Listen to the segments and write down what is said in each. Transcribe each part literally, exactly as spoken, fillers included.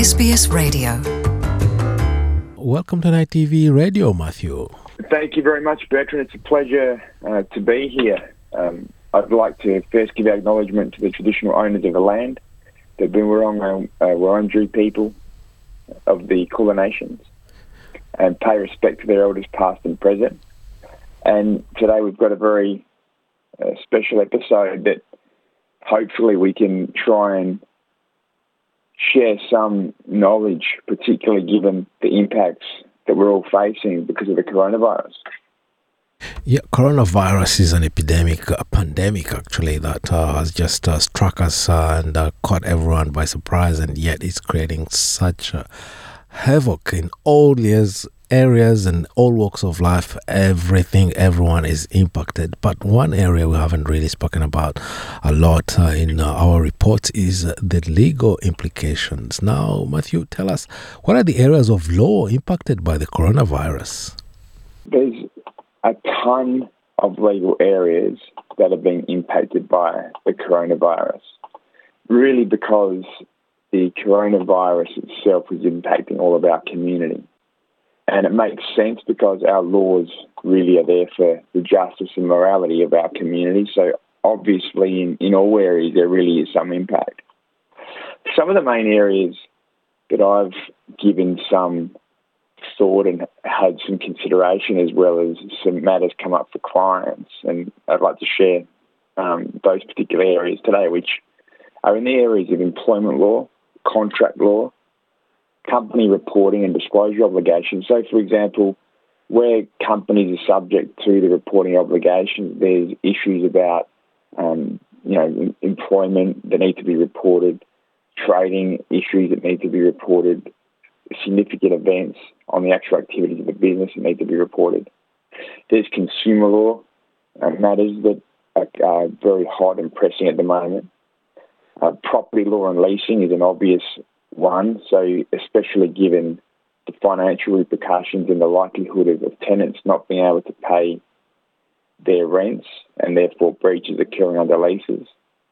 S B S Radio. Welcome to Night T V Radio, Matthew. Thank you very much, Bertrand. It's a pleasure uh, to be here. Um, I'd like to first give our acknowledgement to the traditional owners of the land, the Boonwurrung uh, Wurundjeri people of the Kulin Nations, and pay respect to their elders past and present. And today we've got a very uh, special episode that hopefully we can try and share some knowledge, particularly given the impacts that we're all facing because of the coronavirus. Yeah, coronavirus is an epidemic, a pandemic actually, that uh, has just uh, struck us uh, and uh, caught everyone by surprise, and yet it's creating such uh, havoc in all years, areas and all walks of life. Everything, everyone is impacted. But one area we haven't really spoken about a lot uh, in uh, our reports is uh, the legal implications. Now, Matthew, tell us, what are the areas of law impacted by the coronavirus? There's a ton of legal areas that are being impacted by the coronavirus, really because the coronavirus itself is impacting all of our community. And it makes sense because our laws really are there for the justice and morality of our community. So obviously in, in all areas there really is some impact. Some of the main areas that I've given some thought and had some consideration, as well as some matters come up for clients, and I'd like to share um, those particular areas today, which are in the areas of employment law, contract law, company reporting and disclosure obligations. So, for example, where companies are subject to the reporting obligations, there's issues about, um, you know, employment that need to be reported, trading issues that need to be reported, significant events on the actual activities of the business that need to be reported. There's consumer law uh, matters that are, are very hot and pressing at the moment. Uh, property law and leasing is an obvious one, so especially given the financial repercussions and the likelihood of, of tenants not being able to pay their rents and therefore breaches occurring under leases.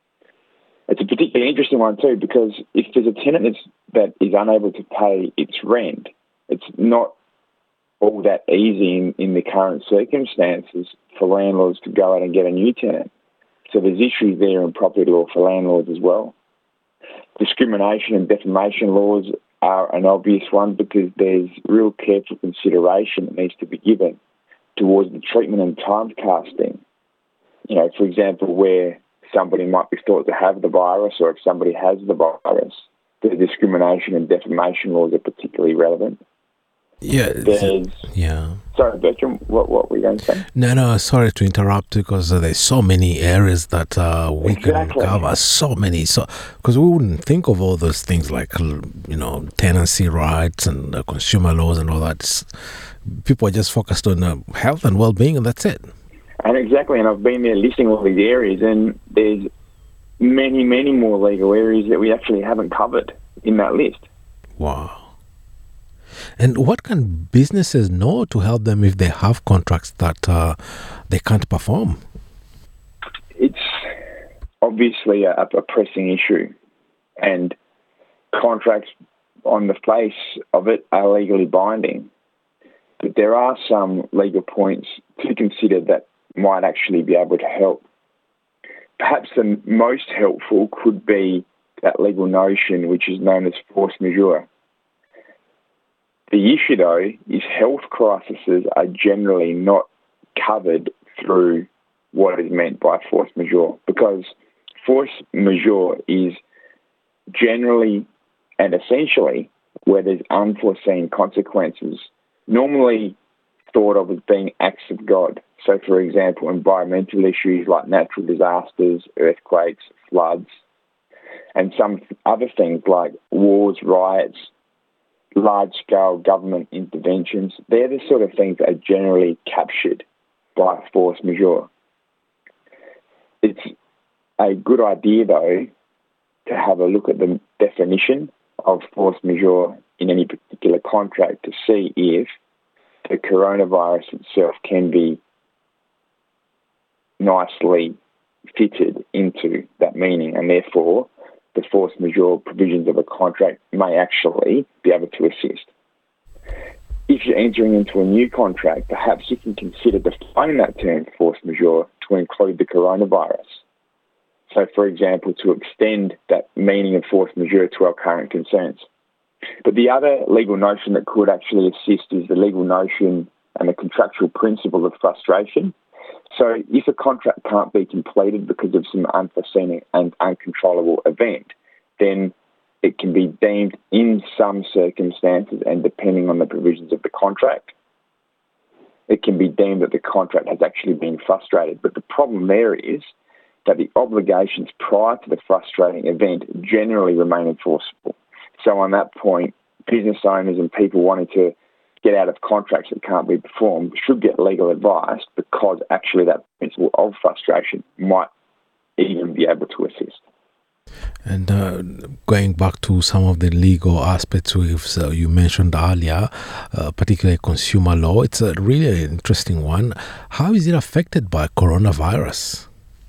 It's a particularly interesting one too, because if there's a tenant that's, that is unable to pay its rent, it's not all that easy in, in the current circumstances for landlords to go out and get a new tenant. So there's issues there in property law for landlords as well. Discrimination and defamation laws are an obvious one because there's real careful consideration that needs to be given towards the treatment and timecasting. You know, for example, where somebody might be thought to have the virus, or if somebody has the virus, the discrimination and defamation laws are particularly relevant. Yeah. There's, yeah. Sorry, Bertram, what, what were you going to say? No, no, sorry to interrupt, because uh, there's so many areas that uh, we Exactly. can cover, so many. So, because we wouldn't think of all those things like, you know, tenancy rights and uh, consumer laws and all that. It's, people are just focused on uh, health and well-being, and that's it. And exactly, and I've been there listing all these areas, and there's many, many more legal areas that we actually haven't covered in that list. Wow. And what can businesses know to help them if they have contracts that uh, they can't perform? It's obviously a, a pressing issue, and contracts on the face of it are legally binding. But there are some legal points to consider that might actually be able to help. Perhaps the most helpful could be that legal notion which is known as force majeure. The issue, though, is health crises are generally not covered through what is meant by force majeure, because force majeure is generally and essentially where there's unforeseen consequences, normally thought of as being acts of God. So, for example, environmental issues like natural disasters, earthquakes, floods, and some other things like wars, riots, large-scale government interventions. They're the sort of things that are generally captured by force majeure. It's a good idea, though, to have a look at the definition of force majeure in any particular contract to see if the coronavirus itself can be nicely fitted into that meaning, and therefore the force majeure provisions of a contract may actually be able to assist. If you're entering into a new contract, perhaps you can consider defining that term force majeure to include the coronavirus. So, for example, to extend that meaning of force majeure to our current concerns. But the other legal notion that could actually assist is the legal notion and the contractual principle of frustration. So if a contract can't be completed because of some unforeseen and uncontrollable event, then it can be deemed in some circumstances, and depending on the provisions of the contract, it can be deemed that the contract has actually been frustrated. But the problem there is that the obligations prior to the frustrating event generally remain enforceable. So on that point, business owners and people wanting to get out of contracts that can't be performed should get legal advice, because actually that principle of frustration might even be able to assist. And uh, going back to some of the legal aspects we've, uh, you mentioned earlier, uh, particularly consumer law, it's a really interesting one. How is it affected by coronavirus?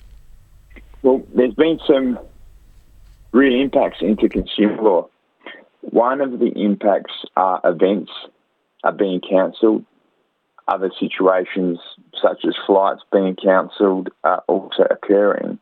Well, there's been some real impacts into consumer law. One of the impacts are events are being cancelled. Other situations, such as flights being cancelled, are also occurring.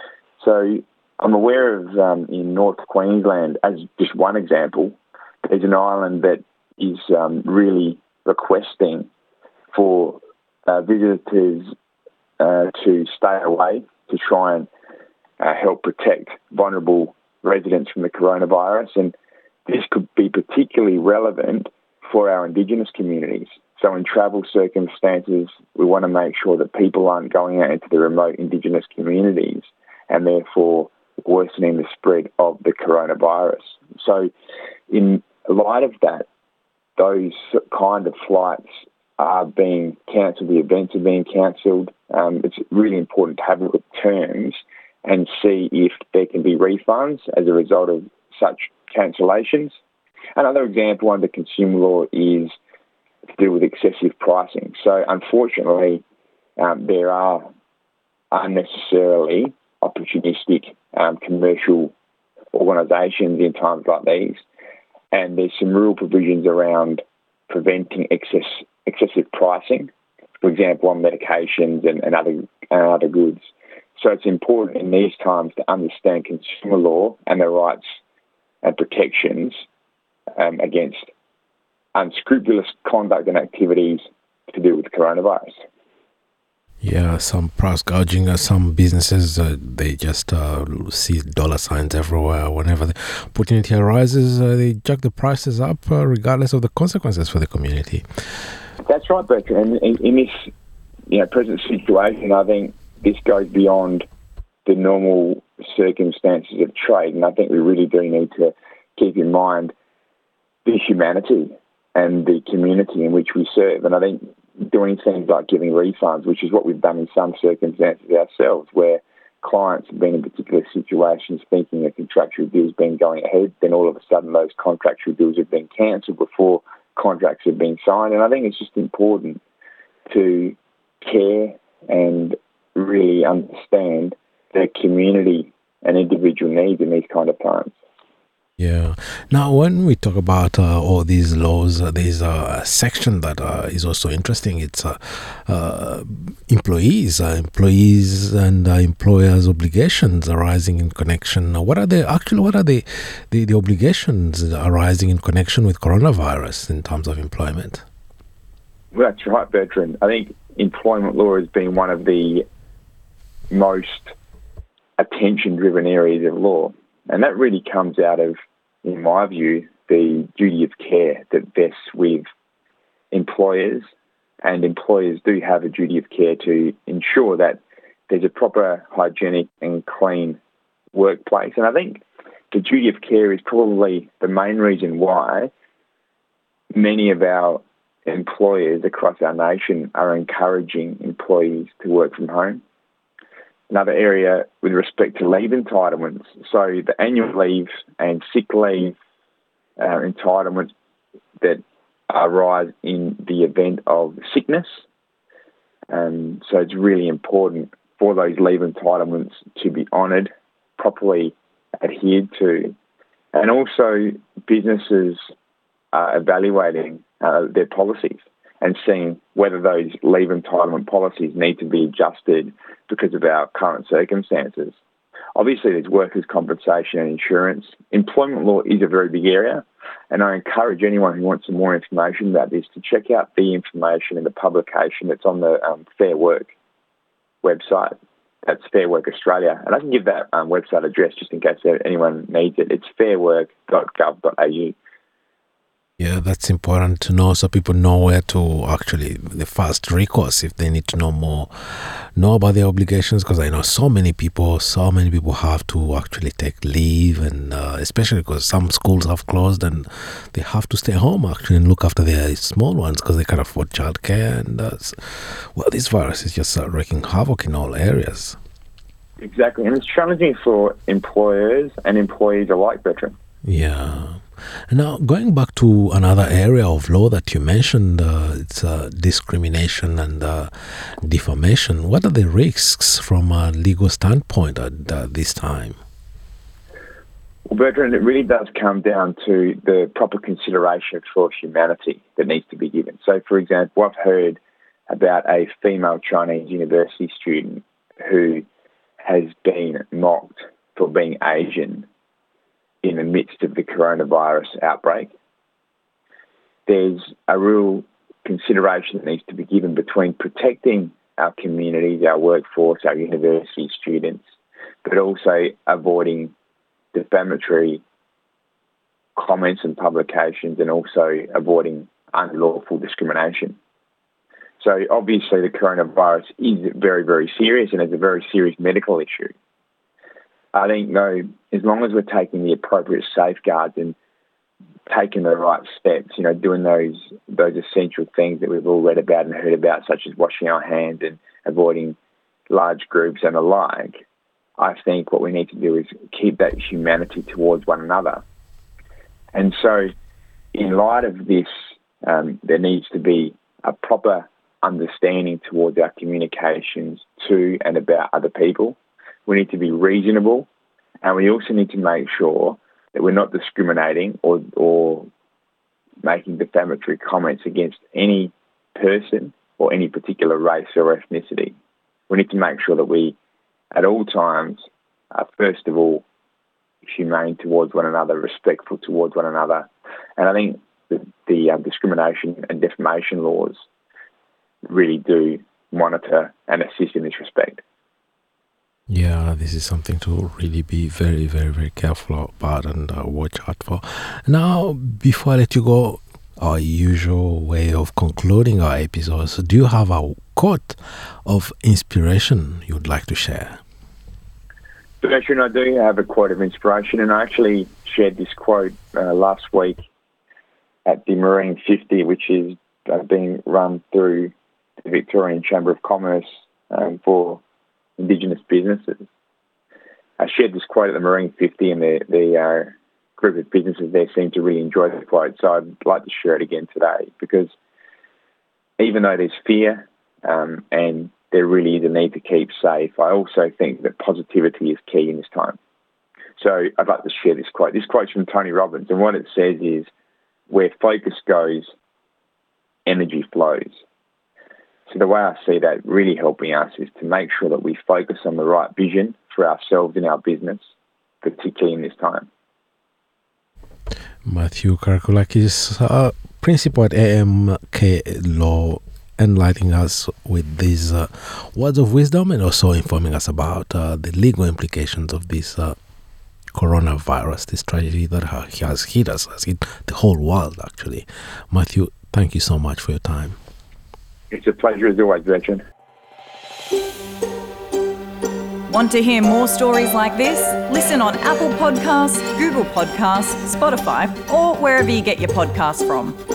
So I'm aware of um, in North Queensland, as just one example, there's an island that is um, really requesting for uh, visitors uh, to stay away to try and uh, help protect vulnerable residents from the coronavirus. And this could be particularly relevant for our Indigenous communities. So in travel circumstances, we want to make sure that people aren't going out into the remote Indigenous communities and therefore worsening the spread of the coronavirus. So in light of that, those kind of flights are being cancelled, the events are being cancelled. Um, it's really important to have a look at terms and see if there can be refunds as a result of such cancellations. Another example under consumer law is to do with excessive pricing. So unfortunately, um, there are unnecessarily opportunistic um, commercial organisations in times like these, and there's some real provisions around preventing excess excessive pricing, for example, on medications and, and other and other goods. So it's important in these times to understand consumer law and the rights and protections um, against unscrupulous conduct and activities to do with coronavirus. Yeah, some price gouging. Uh, some businesses, uh, they just uh, see dollar signs everywhere. Whenever the opportunity arises, uh, they jack the prices up, uh, regardless of the consequences for the community. That's right, Bertrand. In, in this, you know, present situation, I think this goes beyond the normal circumstances of trade, and I think we really do need to keep in mind the humanity and the community in which we serve. And I think doing things like giving refunds, which is what we've done in some circumstances ourselves, where clients have been in particular situations thinking a contractual deal's been going ahead, then all of a sudden those contractual deals have been cancelled before contracts have been signed. And I think it's just important to care and really understand the community and individual needs in these kind of times. Yeah. Now, when we talk about uh, all these laws, uh, there's a section that uh, is also interesting. It's uh, uh, employees, uh, employees and uh, employers' obligations arising in connection. What are the actually? What are the, the the obligations arising in connection with coronavirus in terms of employment? Well, that's right, Bertrand. I think employment law has been one of the most attention-driven areas of law. And that really comes out of, in my view, the duty of care that vests with employers. And employers do have a duty of care to ensure that there's a proper, hygienic and clean workplace. And I think the duty of care is probably the main reason why many of our employers across our nation are encouraging employees to work from home. Another area with respect to leave entitlements. So the annual leave and sick leave uh, entitlements that arise in the event of sickness. Um, so it's really important for those leave entitlements to be honoured properly adhered to, and also businesses are evaluating uh, their policies and seeing whether those leave entitlement policies need to be adjusted because of our current circumstances. Obviously, there's workers' compensation and insurance. Employment law is a very big area, and I encourage anyone who wants some more information about this to check out the information in the publication that's on the um, Fair Work website. That's Fair Work Australia. And I can give that um, website address just in case anyone needs it. It's fair work dot gov dot a u. Yeah, that's important to know so people know where to actually, the first recourse if they need to know more, know about their obligations, because I know so many people, so many people have to actually take leave, and uh, especially because some schools have closed and they have to stay home actually and look after their small ones because they can't afford childcare. And uh, well, this virus is just uh, wreaking havoc in all areas. Exactly, and it's challenging for employers and employees alike, Bertrand. Yeah. Now, going back to another area of law that you mentioned, uh, it's uh, discrimination and uh, defamation. What are the risks from a legal standpoint at uh, this time? Well, Bertrand, it really does come down to the proper consideration for humanity that needs to be given. So, for example, I've heard about a female Chinese university student who has been mocked for being Asian in the midst of the coronavirus outbreak. There's a real consideration that needs to be given between protecting our communities, our workforce, our university students, but also avoiding defamatory comments and publications, and also avoiding unlawful discrimination. So obviously the coronavirus is very, very serious and is a very serious medical issue. I think, though, as long as we're taking the appropriate safeguards and taking the right steps, you know, doing those those essential things that we've all read about and heard about, such as washing our hands and avoiding large groups and the like, I think what we need to do is keep that humanity towards one another. And so, in light of this, um, there needs to be a proper understanding towards our communications to and about other people. We need to be reasonable, and we also need to make sure that we're not discriminating or, or making defamatory comments against any person or any particular race or ethnicity. We need to make sure that we, at all times, are first of all humane towards one another, respectful towards one another. And I think the, the uh, discrimination and defamation laws really do monitor and assist in this respect. Yeah, this is something to really be very, very, very careful about and uh, watch out for. Now, before I let you go, our usual way of concluding our episodes, do you have a quote of inspiration you would like to share? Bertrand, I do have a quote of inspiration, and I actually shared this quote uh, last week at the Marine fifty, which is uh, being run through the Victorian Chamber of Commerce um, for Indigenous businesses. I shared this quote at the Marine fifty, and the, the uh, group of businesses there seemed to really enjoy the quote, so I'd like to share it again today, because even though there's fear um, and there really is a need to keep safe, I also think that positivity is key in this time. So I'd like to share this quote. This quote's from Tony Robbins, and what it says is, where focus goes, energy flows. So the way I see that really helping us is to make sure that we focus on the right vision for ourselves and our business, particularly in this time. Matthew Karakoulakis, uh, principal at A M K Law, enlightening us with these uh, words of wisdom and also informing us about uh, the legal implications of this uh, coronavirus, this tragedy that has hit us, has hit the whole world actually. Matthew, thank you so much for your time. It's a pleasure as always, Bertrand. Want to hear more stories like this? Listen on Apple Podcasts, Google Podcasts, Spotify, or wherever you get your podcasts from.